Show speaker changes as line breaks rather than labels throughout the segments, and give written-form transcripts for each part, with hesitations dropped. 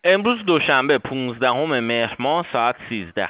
امروز دوشنبه 15 مهر ماه ساعت 13.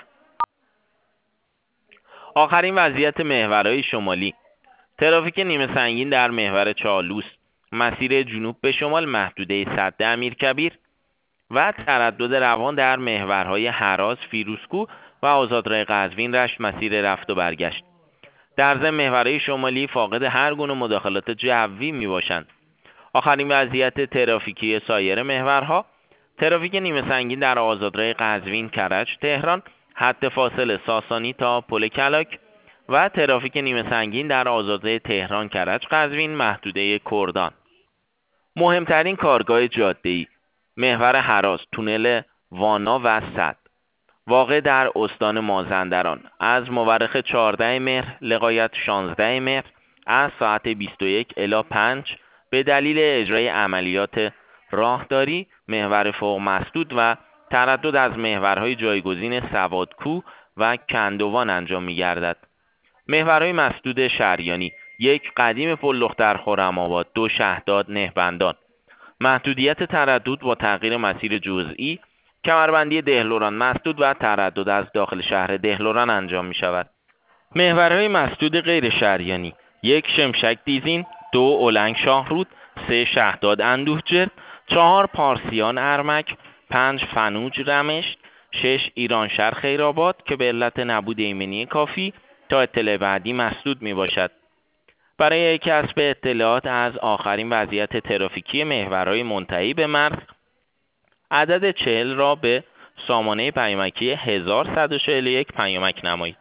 آخرین وضعیت محورهای شمالی. ترافیک نیمه سنگین در محور چالوس، مسیر جنوب به شمال محدوده سد امیرکبیر و تردد روان در محورهای هراز، فیروزکوه و آزادراه قزوین رشت مسیر رفت و برگشت. در ضمن محورهای شمالی فاقد هر گونه مداخلات جوی می باشند. آخرین وضعیت ترافیکی سایر محورها: ترافیک نیمه سنگین در آزادراه قزوین کرج تهران حد فاصل ساسانی تا پل کلاک و ترافیک نیمه سنگین در آزادراه تهران کرج قزوین محدوده کردان. مهمترین کارگاه جاده‌ای: محور هراز، تونل وانا و سد، واقع در استان مازندران، از مورخ 14 مهر لغایت 16 مهر از ساعت 21 الی 5 به دلیل اجرای عملیات راهداری محور فوق مسدود و تردد از محورهای جایگزین سوادکوه و کندوان انجام می‌گردد. محورهای مسدود شریانی: 1 قدیم پل دختر خرم‌آباد، 2 شهداد نهبندان. محدودیت تردد با تغییر مسیر جزئی: کمربندی دهلوران مسدود و تردد از داخل شهر دهلوران انجام می شود. محورهای مسدود غیر شریانی: 1 شمشک دیزین، 2 اولنگ شاهرود، 3 شهداد اندوهجرد، 4 پارسیان ارمک، 5 فنوج رمشت، 6 ایرانشهر خیرآباد که به علت نبود ایمنی کافی تا اطلاع بعدی مسدود می باشد. برای کسب اطلاعات از آخرین وضعیت ترافیکی محورهای منتهی به مرز، عدد 40 را به سامانه پیامکی 1141 پیامک نمایید.